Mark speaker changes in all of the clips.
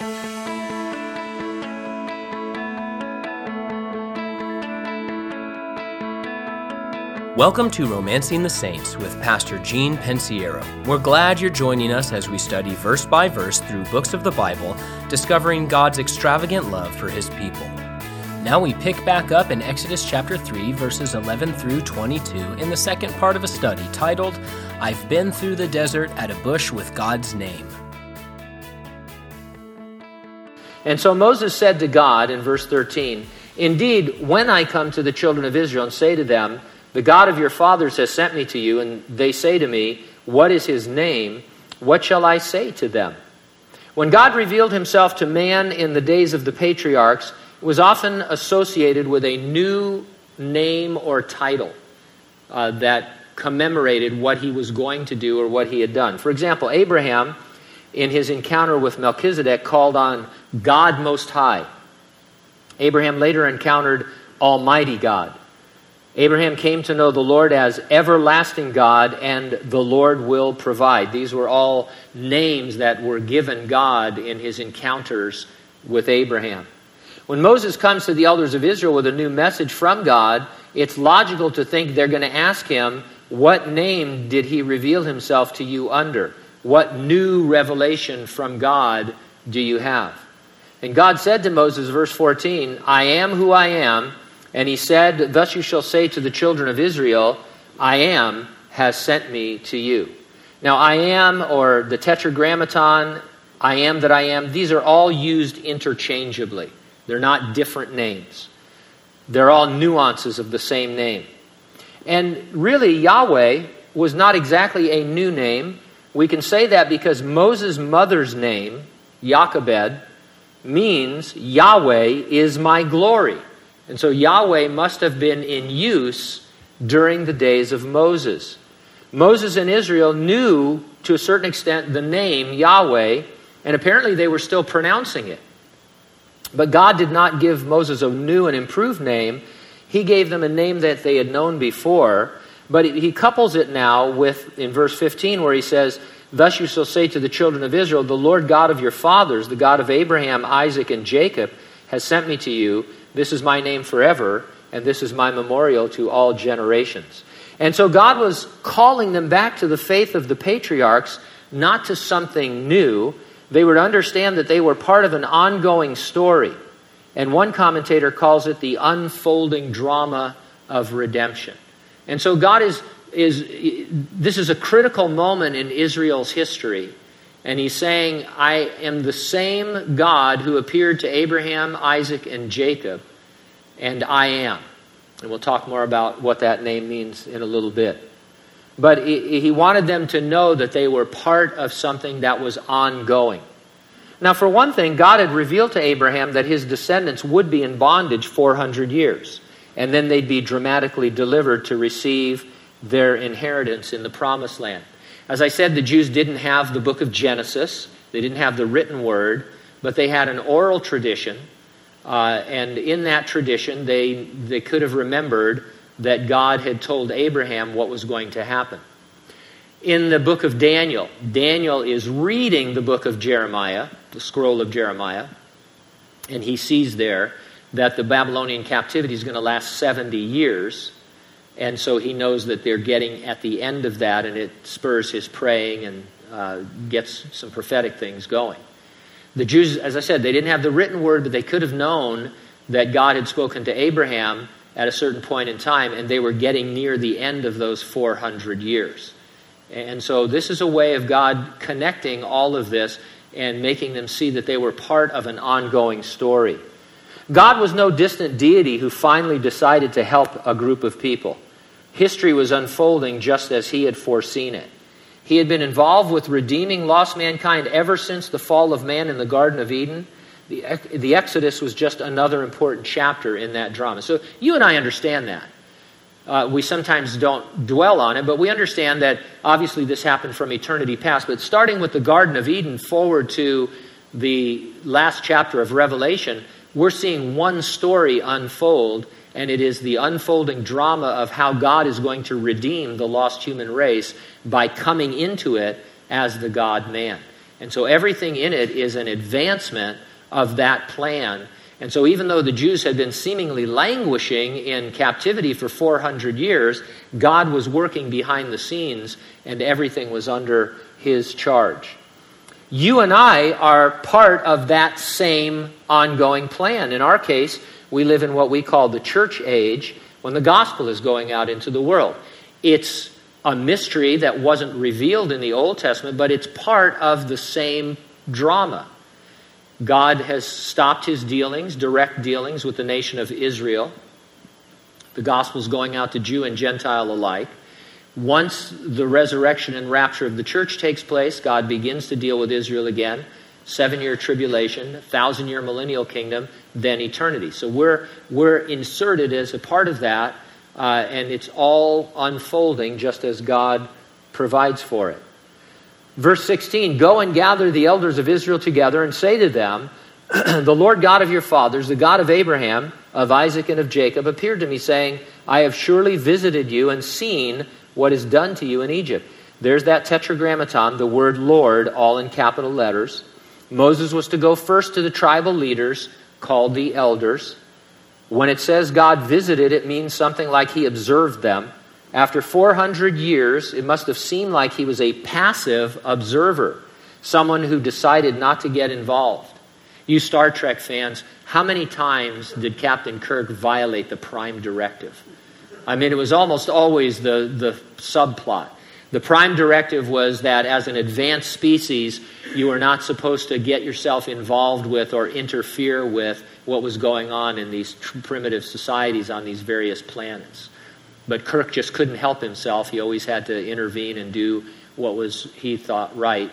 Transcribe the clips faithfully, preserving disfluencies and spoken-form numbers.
Speaker 1: Welcome to Romancing the Saints with Pastor Gene Pensiero. We're glad you're joining us as we study verse by verse through books of the Bible, discovering God's extravagant love for His people. Now we pick back up in Exodus chapter three, verses eleven through twenty-two, in the second part of a study titled, I've Been Through the Desert at a Bush with God's Name.
Speaker 2: And so Moses said to God in verse thirteen, Indeed, when I come to the children of Israel and say to them, the God of your fathers has sent me to you, and they say to me, what is his name? What shall I say to them? When God revealed himself to man in the days of the patriarchs, it was often associated with a new name or title uh, that commemorated what he was going to do or what he had done. For example, Abraham, in his encounter with Melchizedek, called on God Most High. Abraham later encountered Almighty God. Abraham came to know the Lord as Everlasting God and the Lord will provide. These were all names that were given God in his encounters with Abraham. When Moses comes to the elders of Israel with a new message from God, it's logical to think they're going to ask him, what name did he reveal himself to you under? What new revelation from God do you have? And God said to Moses, verse fourteen, I am who I am. And he said, thus you shall say to the children of Israel, I am has sent me to you. Now, I am, or the tetragrammaton, I am that I am, these are all used interchangeably. They're not different names. They're all nuances of the same name. And really, Yahweh was not exactly a new name. We can say that because Moses' mother's name, Jochebed, means Yahweh is my glory. And so Yahweh must have been in use during the days of Moses. Moses and Israel knew, to a certain extent, the name Yahweh, and apparently they were still pronouncing it. But God did not give Moses a new and improved name. He gave them a name that they had known before, but he couples it now with, in verse fifteen, where he says, thus you shall say to the children of Israel, the Lord God of your fathers, the God of Abraham, Isaac, and Jacob, has sent me to you. This is my name forever, and this is my memorial to all generations. And so God was calling them back to the faith of the patriarchs, not to something new. They would understand that they were part of an ongoing story. And one commentator calls it the unfolding drama of redemption. And so God is, is this is a critical moment in Israel's history. And he's saying, I am the same God who appeared to Abraham, Isaac, and Jacob, and I am. And we'll talk more about what that name means in a little bit. But he wanted them to know that they were part of something that was ongoing. Now, for one thing, God had revealed to Abraham that his descendants would be in bondage four hundred years, and then they'd be dramatically delivered to receive their inheritance in the Promised Land. As I said, the Jews didn't have the book of Genesis. They didn't have the written word, but they had an oral tradition. Uh, and in that tradition, they, they could have remembered that God had told Abraham what was going to happen. In the book of Daniel, Daniel is reading the book of Jeremiah, the scroll of Jeremiah, and he sees there that the Babylonian captivity is going to last seventy years. And so he knows that they're getting at the end of that, and it spurs his praying and uh, gets some prophetic things going. The Jews, as I said, they didn't have the written word, but they could have known that God had spoken to Abraham at a certain point in time, and they were getting near the end of those four hundred years. And so this is a way of God connecting all of this and making them see that they were part of an ongoing story. God was no distant deity who finally decided to help a group of people. History was unfolding just as he had foreseen it. He had been involved with redeeming lost mankind ever since the fall of man in the Garden of Eden. The, the Exodus was just another important chapter in that drama. So you and I understand that. Uh, we sometimes don't dwell on it, but we understand that obviously this happened from eternity past. But starting with the Garden of Eden forward to the last chapter of Revelation, we're seeing one story unfold, and it is the unfolding drama of how God is going to redeem the lost human race by coming into it as the God-man. And so everything in it is an advancement of that plan. And so even though the Jews had been seemingly languishing in captivity for four hundred years, God was working behind the scenes and everything was under his charge. You and I are part of that same ongoing plan. In our case, we live in what we call the church age, when the gospel is going out into the world. It's a mystery that wasn't revealed in the Old Testament, but it's part of the same drama. God has stopped his dealings, direct dealings with the nation of Israel. The gospel's going out to Jew and Gentile alike. Once the resurrection and rapture of the church takes place, God begins to deal with Israel again. Seven-year tribulation, thousand-year millennial kingdom, then eternity. So we're we're inserted as a part of that, uh, and it's all unfolding just as God provides for it. Verse sixteen, go and gather the elders of Israel together and say to them, the Lord God of your fathers, the God of Abraham, of Isaac, and of Jacob, appeared to me, saying, I have surely visited you and seen what is done to you in Egypt. There's that tetragrammaton, the word Lord, all in capital letters. Moses was to go first to the tribal leaders, called the elders. When it says God visited, it means something like he observed them. After four hundred years, it must have seemed like he was a passive observer, someone who decided not to get involved. You Star Trek fans, how many times did Captain Kirk violate the Prime Directive? I mean, it was almost always the, the subplot. The Prime Directive was that as an advanced species, you were not supposed to get yourself involved with or interfere with what was going on in these tr- primitive societies on these various planets. But Kirk just couldn't help himself. He always had to intervene and do what was he thought right.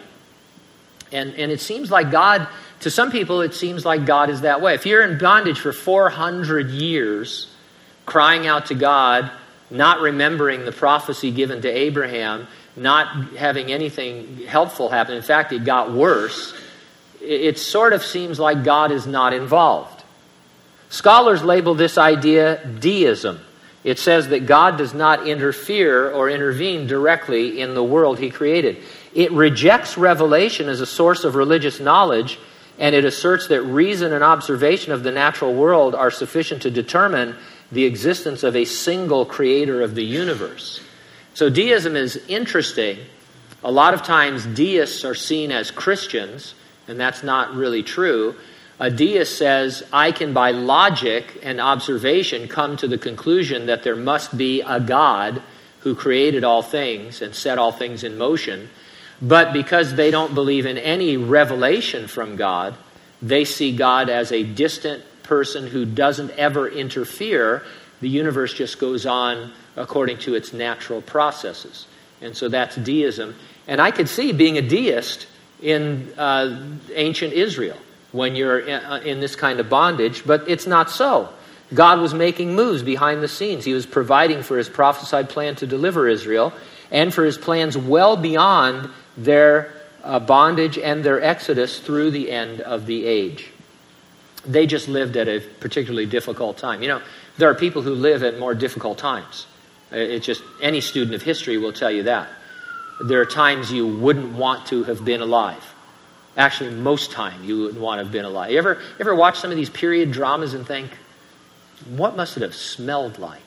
Speaker 2: And and it seems like God, to some people, it seems like God is that way. If you're in bondage for four hundred years, crying out to God, not remembering the prophecy given to Abraham, not having anything helpful happen, in fact, it got worse, it, it sort of seems like God is not involved. Scholars label this idea deism. It says that God does not interfere or intervene directly in the world he created. It rejects revelation as a source of religious knowledge, and it asserts that reason and observation of the natural world are sufficient to determine the existence of a single creator of the universe. So deism is interesting. A lot of times deists are seen as Christians, and that's not really true. A deist says, I can by logic and observation come to the conclusion that there must be a God who created all things and set all things in motion. But because they don't believe in any revelation from God, they see God as a distant person who doesn't ever interfere. The universe just goes on according to its natural processes. And so that's deism. And I could see being a deist in uh, ancient Israel when you're in, in this kind of bondage, but it's not so. God was making moves behind the scenes. He was providing for his prophesied plan to deliver Israel and for his plans well beyond their uh, bondage and their exodus through the end of the age. They just lived at a particularly difficult time. You know, there are people who live at more difficult times. It's just, any student of history will tell you that. There are times you wouldn't want to have been alive. Actually, most time you wouldn't want to have been alive. You ever, you ever watch some of these period dramas and think, what must it have smelled like?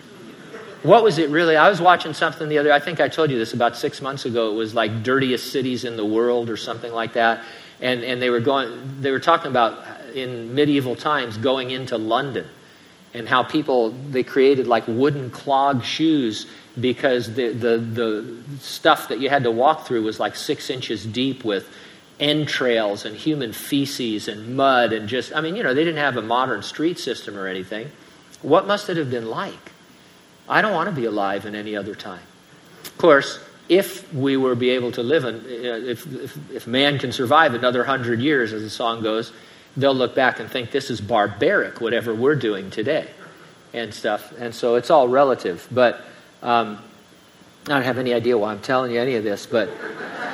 Speaker 2: What was it really? I was watching something the other, I think I told you this about six months ago. It was like dirtiest cities in the world or something like that. And and they were going, they were talking about in medieval times going into London and how people, they created like wooden clog shoes because the, the, the stuff that you had to walk through was like six inches deep with entrails and human feces and mud and just, I mean, you know, they didn't have a modern street system or anything. What must it have been like? I don't want to be alive in any other time. Of course, if we were be able to live in, if, if, if man can survive another hundred years, as the song goes, they'll look back and think this is barbaric, whatever we're doing today and stuff. And so it's all relative. But um, I don't have any idea why I'm telling you any of this, but it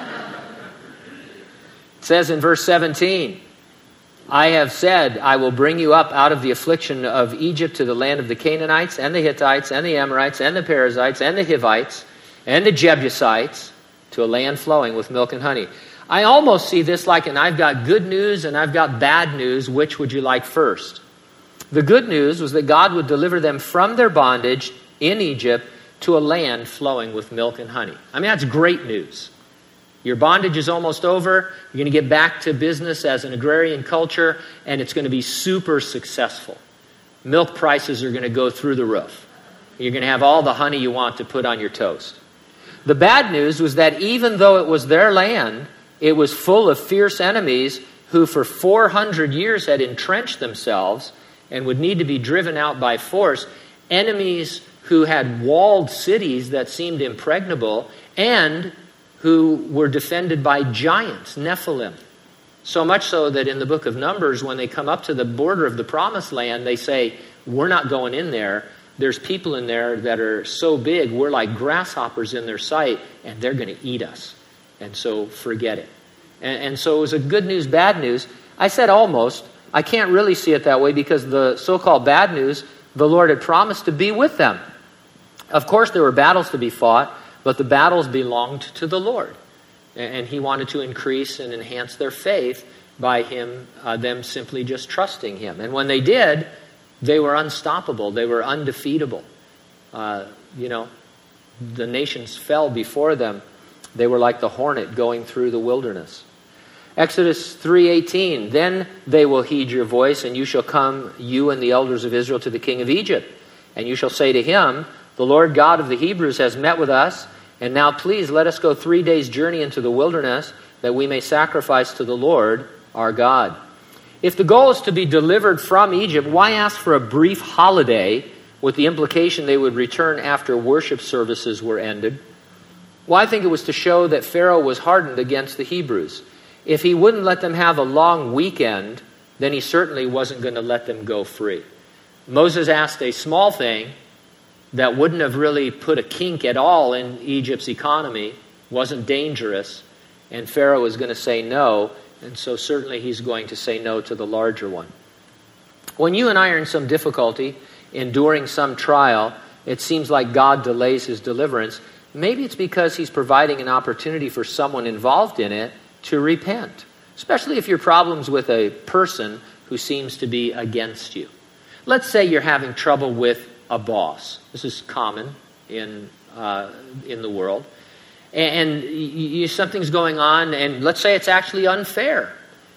Speaker 2: says in verse seventeen, I have said, I will bring you up out of the affliction of Egypt to the land of the Canaanites and the Hittites and the Amorites and the Perizzites and the Hivites and the Jebusites, to a land flowing with milk and honey. I almost see this like an I've got good news and I've got bad news. Which would you like first? The good news was that God would deliver them from their bondage in Egypt to a land flowing with milk and honey. I mean, that's great news. Your bondage is almost over. You're going to get back to business as an agrarian culture, and it's going to be super successful. Milk prices are going to go through the roof. You're going to have all the honey you want to put on your toast. The bad news was that even though it was their land, it was full of fierce enemies who for four hundred years had entrenched themselves and would need to be driven out by force. Enemies who had walled cities that seemed impregnable and who were defended by giants, Nephilim. So much so that in the book of Numbers, when they come up to the border of the promised land, they say, we're not going in there. There's people in there that are so big, we're like grasshoppers in their sight, and they're going to eat us. And so forget it. And, and so it was a good news, bad news. I said almost. I can't really see it that way because the so-called bad news, the Lord had promised to be with them. Of course, there were battles to be fought, but the battles belonged to the Lord. And he wanted to increase and enhance their faith by him, uh, them simply just trusting him. And when they did, they were unstoppable. They were undefeatable. Uh, you know, the nations fell before them. They were like the hornet going through the wilderness. Exodus three eighteen, then they will heed your voice, and you shall come, you and the elders of Israel, to the king of Egypt. And you shall say to him, the Lord God of the Hebrews has met with us, and now please let us go three days' journey into the wilderness, that we may sacrifice to the Lord our God. If the goal is to be delivered from Egypt, why ask for a brief holiday with the implication they would return after worship services were ended? Well, I think it was to show that Pharaoh was hardened against the Hebrews. If he wouldn't let them have a long weekend, then he certainly wasn't going to let them go free. Moses asked a small thing that wouldn't have really put a kink at all in Egypt's economy, wasn't dangerous, and Pharaoh was going to say no, and so certainly he's going to say no to the larger one. When you and I are in some difficulty, enduring some trial, it seems like God delays his deliverance. Maybe it's because he's providing an opportunity for someone involved in it to repent, especially if your problem's with a person who seems to be against you. Let's say you're having trouble with a boss. This is common in uh, in the world. And you, you, something's going on, and let's say it's actually unfair.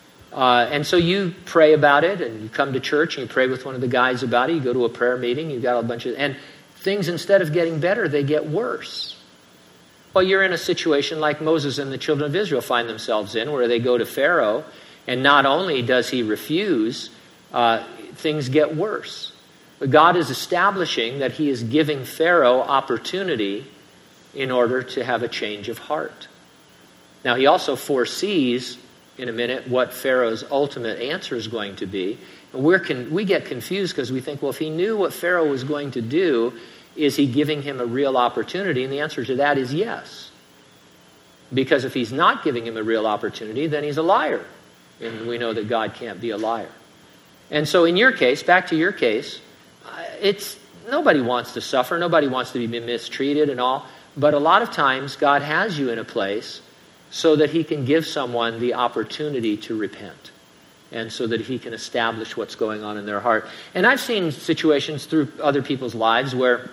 Speaker 2: Uh, and so you pray about it, and you come to church, and you pray with one of the guys about it. You go to a prayer meeting, you've got a bunch of... And things, instead of getting better, they get worse. Well, you're in a situation like Moses and the children of Israel find themselves in, where they go to Pharaoh, and not only does he refuse, uh, things get worse. But God is establishing that he is giving Pharaoh opportunity in order to have a change of heart. Now, he also foresees, in a minute, what Pharaoh's ultimate answer is going to be. And we're con- we get confused because we think, well, if he knew what Pharaoh was going to do, is he giving him a real opportunity? And the answer to that is yes. Because if he's not giving him a real opportunity, then he's a liar. And we know that God can't be a liar. And so in your case, back to your case, it's nobody wants to suffer. Nobody wants to be mistreated and all. But a lot of times, God has you in a place so that he can give someone the opportunity to repent. And so that he can establish what's going on in their heart. And I've seen situations through other people's lives where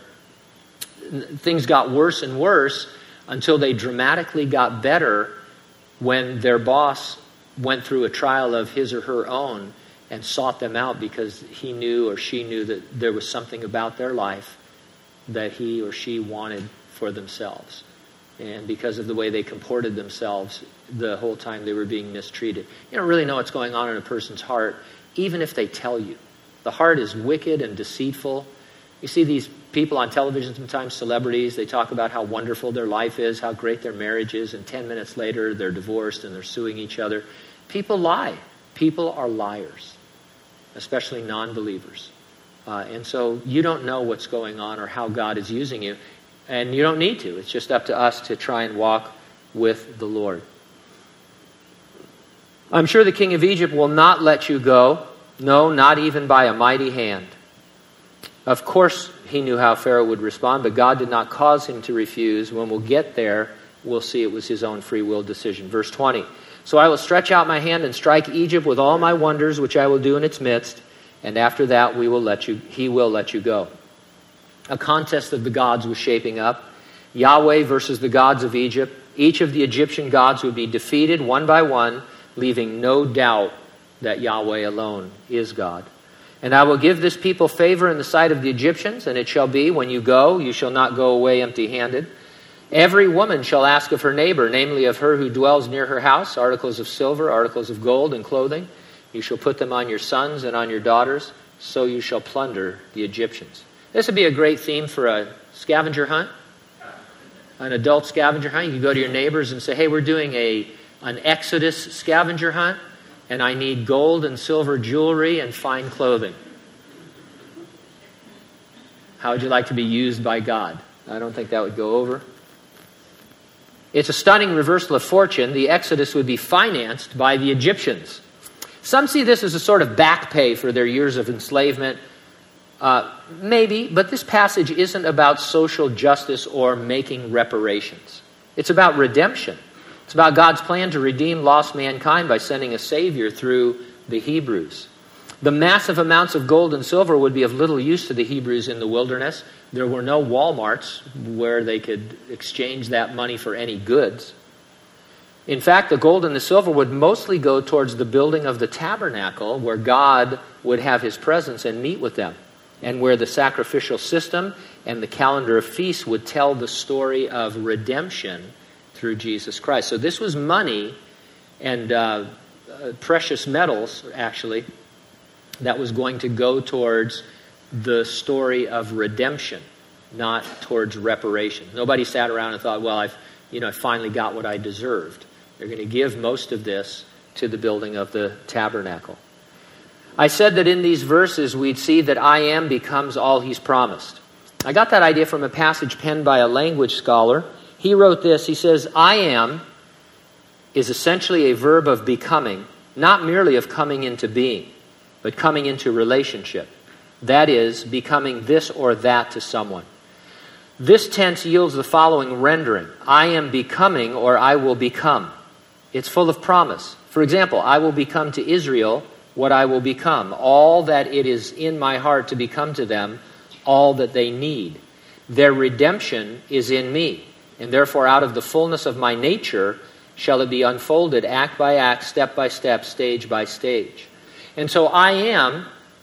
Speaker 2: things got worse and worse until they dramatically got better when their boss went through a trial of his or her own and sought them out because he knew or she knew that there was something about their life that he or she wanted for themselves. And because of the way they comported themselves the whole time they were being mistreated. You don't really know what's going on in a person's heart, even if they tell you. The heart is wicked and deceitful. You see these people on television sometimes, celebrities, they talk about how wonderful their life is, how great their marriage is, and ten minutes later they're divorced and they're suing each other. People lie. People are liars, especially non-believers. Uh, and so you don't know what's going on or how God is using you, and you don't need to. It's just up to us to try and walk with the Lord. I'm sure the king of Egypt will not let you go. No, not even by a mighty hand. Of course, he knew how Pharaoh would respond, but God did not cause him to refuse. When we'll get there, we'll see it was his own free will decision. Verse twenty. So I will stretch out my hand and strike Egypt with all my wonders, which I will do in its midst, and after that we will let you, he will let you go. A contest of the gods was shaping up. Yahweh versus the gods of Egypt. Each of the Egyptian gods would be defeated one by one, leaving no doubt that Yahweh alone is God. And I will give this people favor in the sight of the Egyptians, and it shall be, when you go, you shall not go away empty-handed. Every woman shall ask of her neighbor, namely of her who dwells near her house, articles of silver, articles of gold, and clothing. You shall put them on your sons and on your daughters, so you shall plunder the Egyptians. This would be a great theme for a scavenger hunt, an adult scavenger hunt. You can go to your neighbors and say, hey, we're doing a an Exodus scavenger hunt, and I need gold and silver jewelry and fine clothing. How would you like to be used by God? I don't think that would go over. It's a stunning reversal of fortune. The Exodus would be financed by the Egyptians. Some see this as a sort of back pay for their years of enslavement. Uh, maybe, but this passage isn't about social justice or making reparations. It's about redemption. It's about God's plan to redeem lost mankind by sending a Savior through the Hebrews. The massive amounts of gold and silver would be of little use to the Hebrews in the wilderness. There were no Walmarts where they could exchange that money for any goods. In fact, the gold and the silver would mostly go towards the building of the tabernacle, where God would have his presence and meet with them, and where the sacrificial system and the calendar of feasts would tell the story of redemption through Jesus Christ. So this was money and uh, uh, precious metals, actually, that was going to go towards the story of redemption, not towards reparation. Nobody sat around and thought, well, I've, you know, I finally got what I deserved. They're going to give most of this to the building of the tabernacle. I said that in these verses we'd see that I am becomes all he's promised. I got that idea from a passage penned by a language scholar. He wrote this. He says, I am is essentially a verb of becoming, not merely of coming into being, but coming into relationship. That is, becoming this or that to someone. This tense yields the following rendering. I am becoming, or I will become. It's full of promise. For example, I will become to Israel what I will become, all that it is in my heart to become to them, all that they need. Their redemption is in me, and therefore out of the fullness of my nature shall it be unfolded act by act, step by step, stage by stage. And so I am,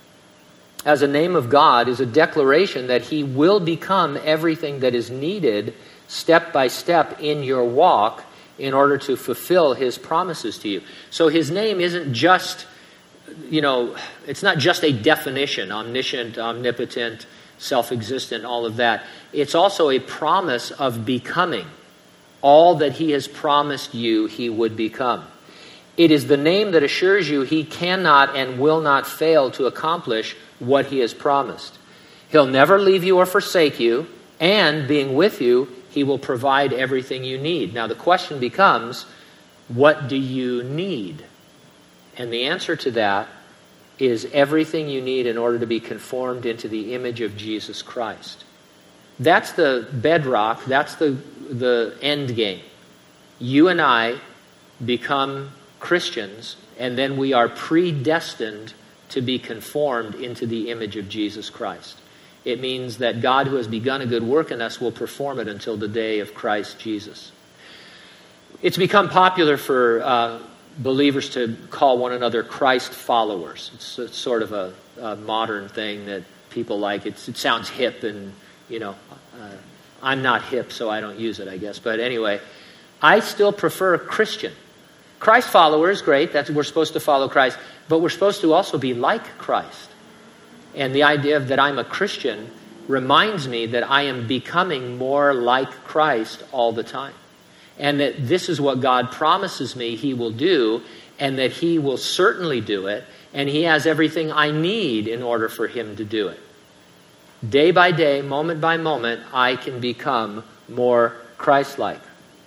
Speaker 2: as a name of God, is a declaration that he will become everything that is needed step by step in your walk in order to fulfill his promises to you. So his name isn't just, you know, it's not just a definition, omniscient, omnipotent, self-existent, all of that. It's also a promise of becoming all that he has promised you he would become. It is the name that assures you he cannot and will not fail to accomplish what he has promised. He'll never leave you or forsake you, and being with you, he will provide everything you need. Now the question becomes, what do you need? And the answer to that is everything you need in order to be conformed into the image of Jesus Christ. That's the bedrock, that's the, the end game. You and I become Christians, and then we are predestined to be conformed into the image of Jesus Christ. It means that God, who has begun a good work in us, will perform it until the day of Christ Jesus. It's become popular for uh, believers to call one another Christ followers. It's, it's sort of a, a modern thing that people like. It's, it sounds hip, and, you know, uh, I'm not hip, so I don't use it, I guess. But anyway, I still prefer Christian. Christ follower is great. That's, we're supposed to follow Christ. But we're supposed to also be like Christ. And the idea of that I'm a Christian reminds me that I am becoming more like Christ all the time. And that this is what God promises me he will do, and that he will certainly do it, and he has everything I need in order for him to do it. Day by day, moment by moment, I can become more Christ-like.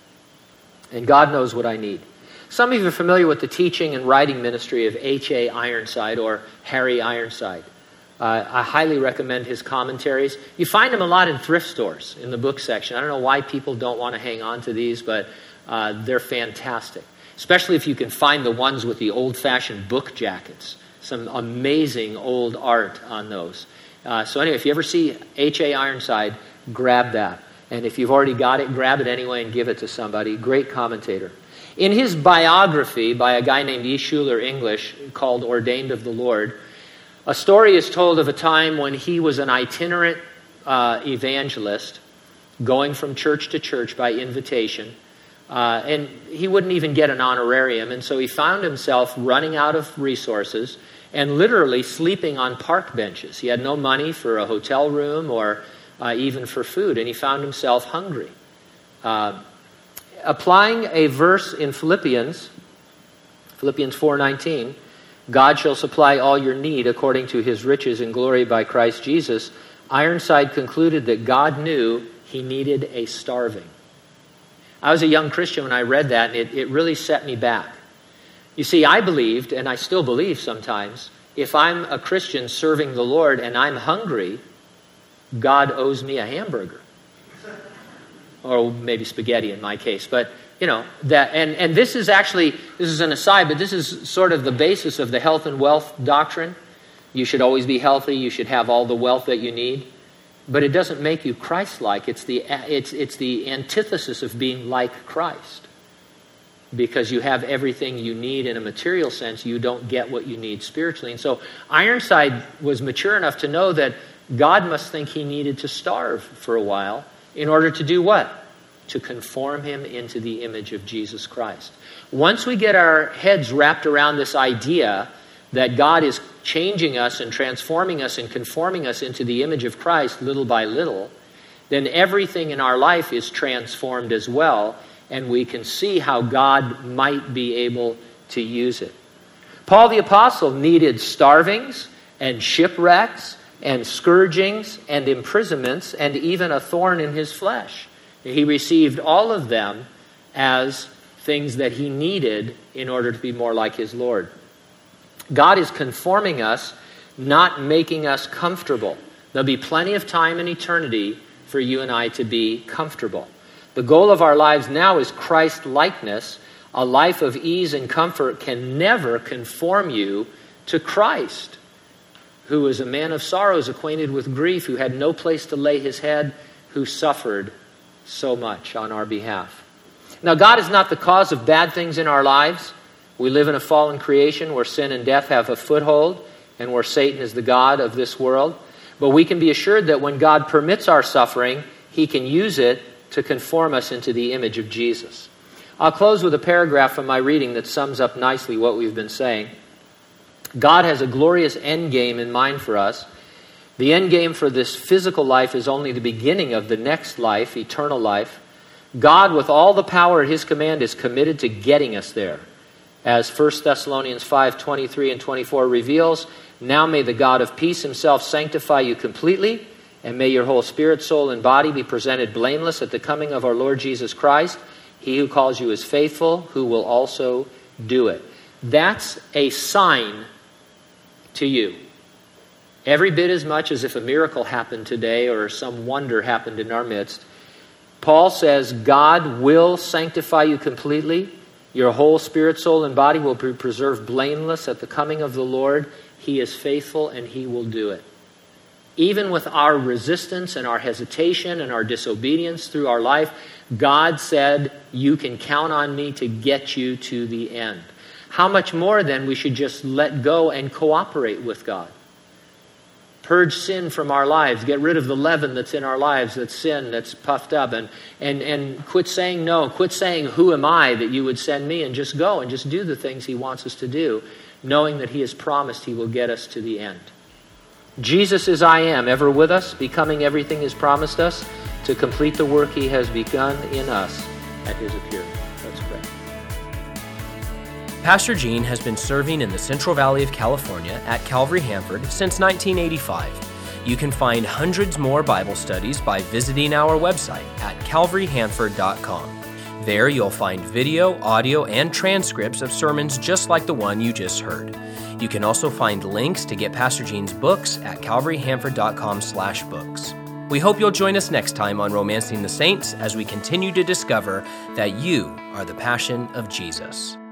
Speaker 2: And God knows what I need. Some of you are familiar with the teaching and writing ministry of H A Ironside or Harry Ironside. Uh, I highly recommend his commentaries. You find them a lot in thrift stores in the book section. I don't know why people don't want to hang on to these, but uh, they're fantastic. especially if you can find the ones with the old-fashioned book jackets. Some amazing old art on those. Uh, so anyway, if you ever see H A Ironside, grab that. And if you've already got it, grab it anyway and give it to somebody. Great commentator. In his biography by a guy named E. Schuler English called Ordained of the Lord, a story is told of a time when he was an itinerant uh, evangelist going from church to church by invitation. Uh, and he wouldn't even get an honorarium. And so he found himself running out of resources and literally sleeping on park benches. He had no money for a hotel room or uh, even for food. And he found himself hungry. Uh, applying a verse in Philippians, Philippians four nineteen, God shall supply all your need according to his riches and glory by Christ Jesus, Ironside concluded that God knew he needed a starving. I was a young Christian when I read that, and it, it really set me back. You see, I believed, and I still believe sometimes, if I'm a Christian serving the Lord and I'm hungry, God owes me a hamburger. Or maybe spaghetti in my case. But, you know, that and, and this is actually, this is an aside, but this is sort of the basis of the health and wealth doctrine. You should always be healthy. You should have all the wealth that you need. But it doesn't make you Christ-like. It's the, it's, it's the antithesis of being like Christ. Because you have everything you need in a material sense, you don't get what you need spiritually. And so Ironside was mature enough to know that God must think he needed to starve for a while in order to do what? To conform him into the image of Jesus Christ. Once we get our heads wrapped around this idea that God is changing us and transforming us and conforming us into the image of Christ little by little, then everything in our life is transformed as well, and we can see how God might be able to use it. Paul the Apostle needed starvings and shipwrecks and scourgings and imprisonments and even a thorn in his flesh. He received all of them as things that he needed in order to be more like his Lord. God is conforming us, not making us comfortable. There'll be plenty of time in eternity for you and I to be comfortable. The goal of our lives now is Christ-likeness. A life of ease and comfort can never conform you to Christ, who is a man of sorrows, acquainted with grief, who had no place to lay his head, who suffered so much on our behalf. Now, God is not the cause of bad things in our lives. We live in a fallen creation where sin and death have a foothold and where Satan is the god of this world. But we can be assured that when God permits our suffering, he can use it to conform us into the image of Jesus. I'll close with a paragraph from my reading that sums up nicely what we've been saying. God has a glorious end game in mind for us. The end game for this physical life is only the beginning of the next life, eternal life. God, with all the power at his command, is committed to getting us there. As First Thessalonians five twenty-three and twenty-four reveals, now may the God of peace himself sanctify you completely, and may your whole spirit, soul, and body be presented blameless at the coming of our Lord Jesus Christ. He who calls you is faithful, who will also do it. That's a sign to you. Every bit as much as if a miracle happened today or some wonder happened in our midst. Paul says God will sanctify you completely. Your whole spirit, soul, and body will be preserved blameless at the coming of the Lord. He is faithful and he will do it. Even with our resistance and our hesitation and our disobedience through our life, God said, you can count on me to get you to the end. How much more then we should just let go and cooperate with God. Purge sin from our lives. Get rid of the leaven that's in our lives, that's sin, that's puffed up. And, and, and quit saying no. Quit saying, who am I that you would send me? And just go and just do the things he wants us to do, knowing that he has promised he will get us to the end. Jesus is I am, ever with us, becoming everything he's promised us, to complete the work he has begun in us at his appearing. Let's pray.
Speaker 1: Pastor Gene has been serving in the Central Valley of California at Calvary Hanford since nineteen eighty-five. You can find hundreds more Bible studies by visiting our website at calvary hanford dot com. There you'll find video, audio, and transcripts of sermons just like the one you just heard. You can also find links to get Pastor Gene's books at calvary hanford dot com slash books. We hope you'll join us next time on Romancing the Saints as we continue to discover that you are the passion of Jesus.